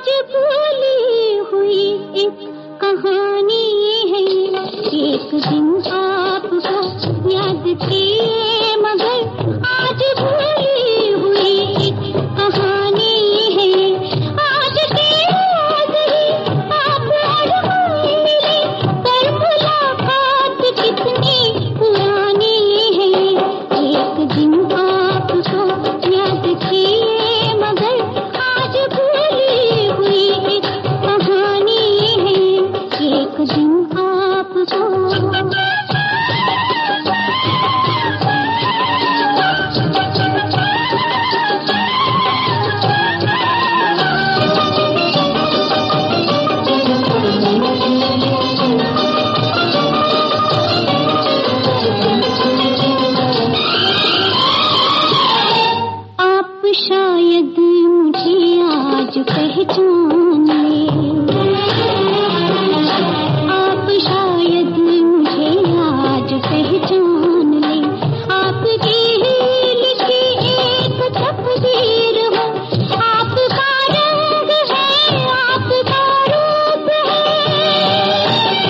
आज भूली हुई एक कहानी है। एक दिन आपको याद किए मगर आज भूली हुई एक कहानी है। आज के रोज ही आप और मिले पर मुलाकात कितनी पुरानी है। एक दिन आपको याद किए मगर आज भूली हुई एक कहानी है। एक दिन आपको शायद मुझे आज पहचान ले। आप शायद मुझे आज पहचान ले। आपकी ही लिखी एक तकदीर हो। आपका रंग है, आपका रूप है।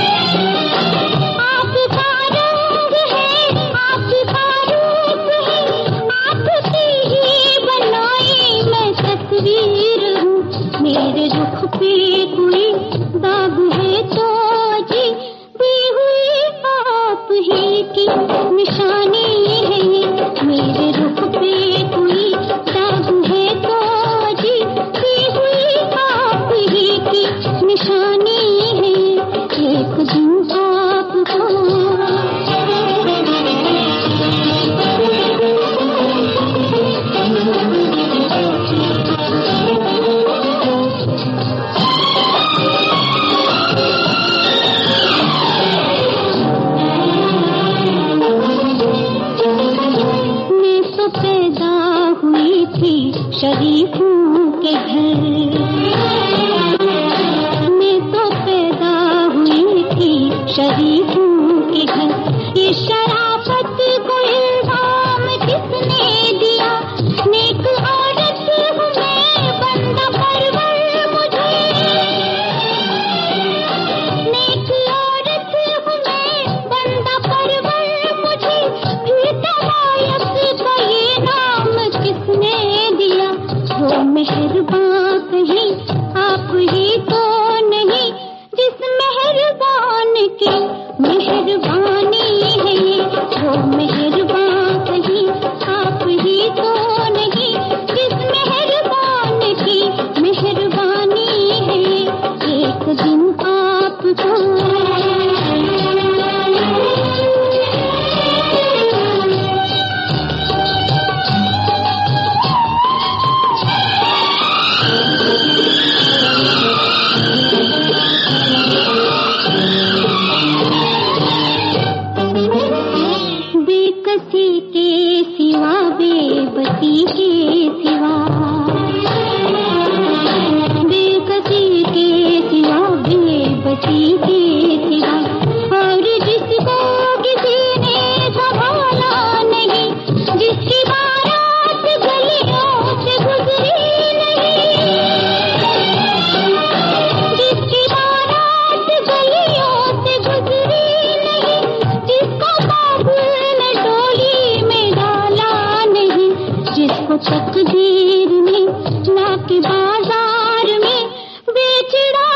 आपका रंग है, आपका रूप है। आपकी ही बनाई मैं तस्वीर हूँ। मेरे रुख पे कोई दाग है तो जी दी हुई आप ही की निशानी है। मेरे रुख पे कोई दाग है तो जी दी हुई आप ही की निशानी है। एक दिन आपको पैदा हुई थी शरीफों के घर। मैं तो पैदा हुई थी शरीफों के घर। ये शराफत को इल्जाम किसने दिया? नेक औरत हूँ मैं, बंदा परवर मुझे। नेक औरत हूँ मैं, बंदा परवर मुझे। फिर तमायत का ये नाम किसने दिया? वो मेहरबान कहीं आप ही तो नहीं, जिस मेहरबान की मेहरबानी है। वो मेहरबान कहीं आप ही तो नहीं, जिस मेहरबान की मेहरबानी है। एक दिन आपको बेकसी के सिवा, बेबसी के सिवा, बेकसी के सिवा, बेबसी के सिवा, और जिसको किसी ने संभाला नहीं, जिसकी बारात गलियों से गुजरी नहीं, जिसकी बारात गलियों से गुजरी नहीं, जिसको बाबुल ने डोली में डाला नहीं, जिसको तकदीर ने लाके बाजार में बेच